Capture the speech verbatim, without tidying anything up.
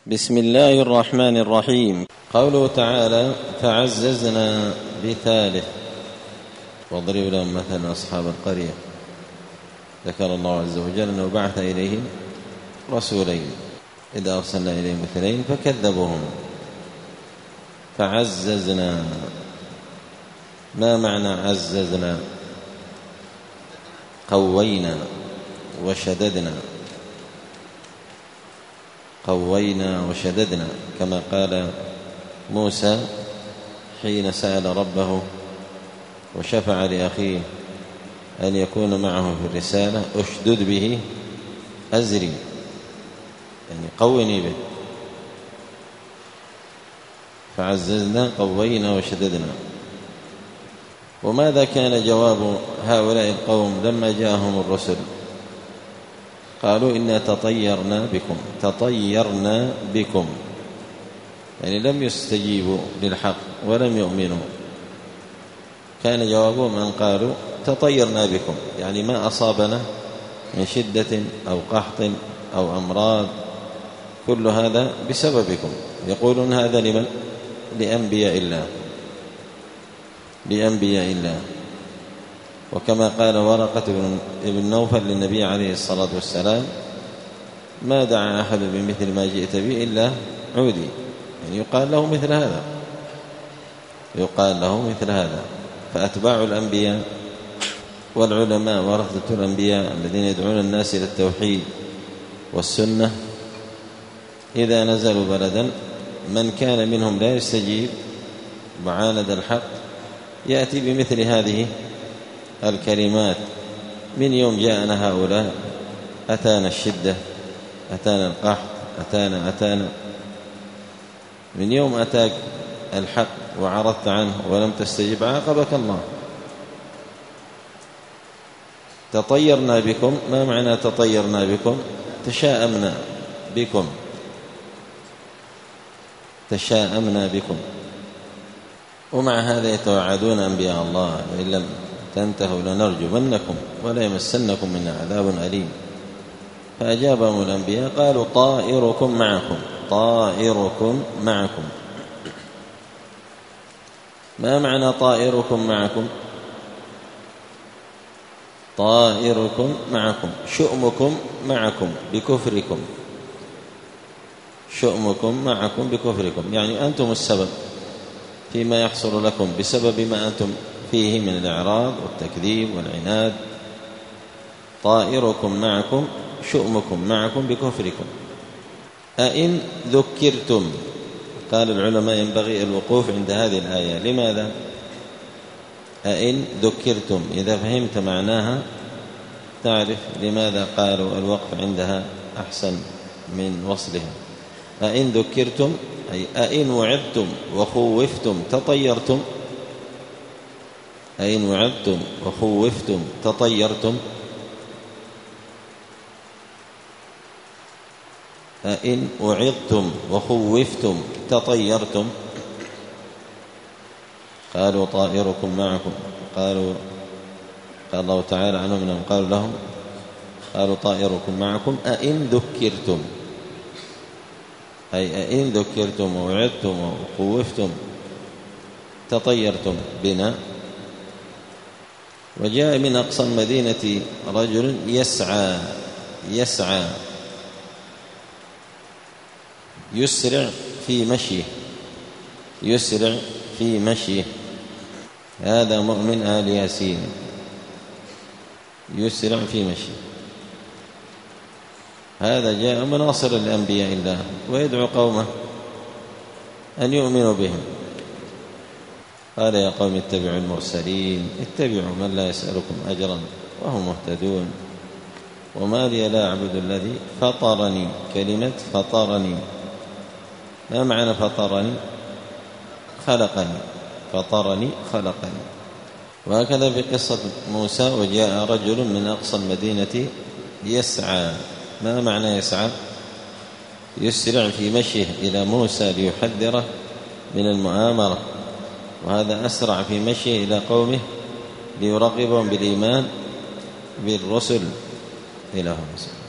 بسم الله الرحمن الرحيم. قوله تعالى: فعززنا بثالث واضرب لهم مثلا أصحاب القرية. ذكر الله عز وجل أنه بعث إليهم رسولين، إذا أرسلنا إليهم اثنين فكذبوهم. فعززنا، ما معنى عززنا؟ قوينا وشددنا، قوينا وشددنا، كما قال موسى حين سأل ربه وشفع لأخيه أن يكون معه في الرسالة: أشدد به أزري، يعني قوني به. فعززنا، قوينا وشددنا. وماذا كان جواب هؤلاء القوم لما جاءهم الرسل؟ قالوا: إنا تطيرنا بكم، تطيرنا بكم، يعني لم يستجيبوا للحق ولم يؤمنوا. كان جوابهم أن قالوا: تطيرنا بكم، يعني ما أصابنا من شدة أو قحط أو أمراض كل هذا بسببكم. يقولون هذا لمن؟ لأنبياء الله، لأنبياء الله. وكما قال ورقة بن نوفل للنبي عليه الصلاة والسلام: ما دعا أحد بمثل ما جئت به إلا عودي، يعني يقال له مثل هذا، يقال له مثل هذا. فأتباع الأنبياء والعلماء ورثة الأنبياء الذين يدعون الناس إلى التوحيد والسنة، إذا نزلوا بلدا من كان منهم لا يستجيب معاند الحق يأتي بمثل هذه الكلمات: من يوم جاءنا هؤلاء أتانا الشدة، أتانا القحط، أتانا أتانا من يوم أتاك الحق وعرضت عنه ولم تستجب عاقبك الله. تطيرنا بكم، ما معنى تطيرنا بكم؟ تشاءمنا بكم، تشاءمنا بكم. ومع هذا يتوعدون أنبياء الله: وإن لم تنتهوا لنرجمنكم ولا يمسنكم منا عذاب أليم. فأجابهم الأنبياء قالوا: طائركم معكم، طائركم معكم. ما معنى طائركم معكم؟ طائركم معكم، شؤمكم معكم بكفركم، شؤمكم معكم بكفركم، يعني أنتم السبب فيما يحصل لكم بسبب ما أنتم فيه من الإعراض والتكذيب والعناد. طائركم معكم، شؤمكم معكم بكفركم. أئن ذكرتم، قال العلماء ينبغي الوقوف عند هذه الآية. لماذا؟ أئن ذكرتم، إذا فهمت معناها تعرف لماذا قالوا الوقف عندها أحسن من وصلها. أئن ذكرتم أي أئن وعدتم وخوفتم تطيرتم، أئن وعدتم وخوفتم تطيرتم. أئن وعدتم وخوفتم تطيرتم. قالوا: طائركم معكم. قالوا قال الله تعالى عنهم أنهم قالوا لهم قالوا: طائركم معكم أئن ذكرتم، أي أئن ذكرتم ووعدتم وخوفتم تطيرتم بنا. وجاء من أقصى المدينة رجل يسعى، يسعى يسرع في مشيه، يسرع في مشيه. هذا مؤمن آل ياسين، يسرع في مشيه. هذا جاء مناصر لأنبياء الله ويدعو قومه أن يؤمنوا بهم. قال: يا قوم اتبعوا المرسلين، اتبعوا من لا يسألكم أجرا وهم مهتدون. وما لي لا أعبد الذي فطرني. كلمة فطرني، ما معنى فطرني؟ خلقني، فطرني خلقني. وهكذا في قصة موسى: وجاء رجل من أقصى المدينة يسعى. ما معنى يسعى؟ يسرع في مشيه إلى موسى ليحذره من المؤامرة، وهذا أسرع في مشيه إلى قومه ليرغبهم بالإيمان بالرسل. إلى هنا.